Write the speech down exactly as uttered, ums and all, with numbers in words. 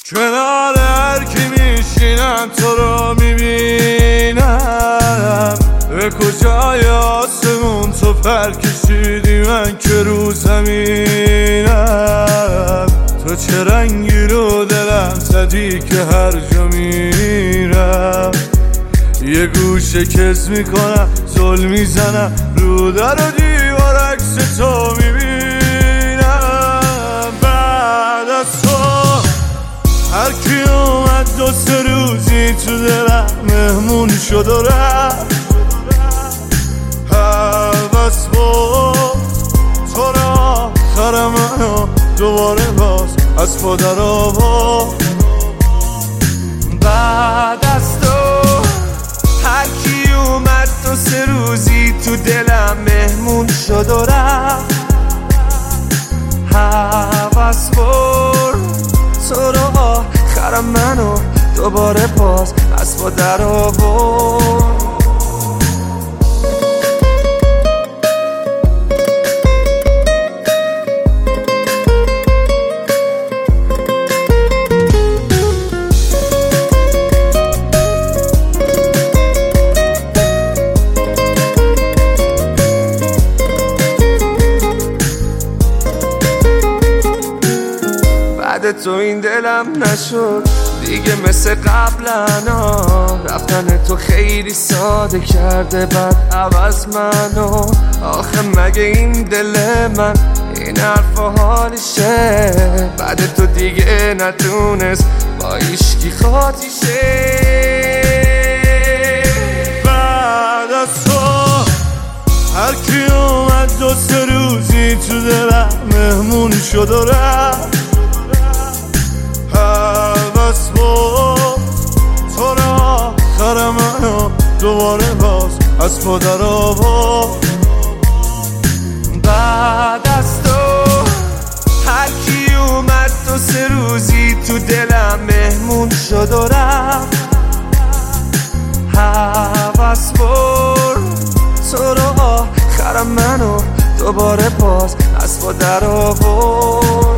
کنار هر کی میشینم تو رو میبینم. به کجای آسمون تو پر کشیدی من که رو زمینم. تو چه رنگی رو دلم زدی که هر جا میرم یه گوشه کز میکنم زل میزنم رو در و دیوار عکس تو میبینم. بعد از تو هر کی اومد دو سه روزی تو دلم مهمون شد و رفت. هوس بود تو را آخر منو دوباره باز از پا در آورد. بعد از تو هر کی اومد دو سه روزی تو دلم مهمون شد و رفت. هوس برد تو رو آخر منو دوباره باز از پا در آورد. بعد تو این دلم نشد دیگه مثل قبلنا. رفتن تو خیلی ساده کرده بعد عوض منو. آخه مگه این دل من این حرف و حالشه؟ بعد تو دیگه نتونست با ایشکی خاطیشه. بعد از تو هر کی اومد دو سه روزی تو دلم مهمون شد و رفت. هوس بود تو را آخر منو دوباره باز از پا در آورد. بعد از تو هر کی اومد دو سه روزی تو دلم مهمون شد و رفت. هوس بود تو را آخر منو دوباره باز از پا در آورد.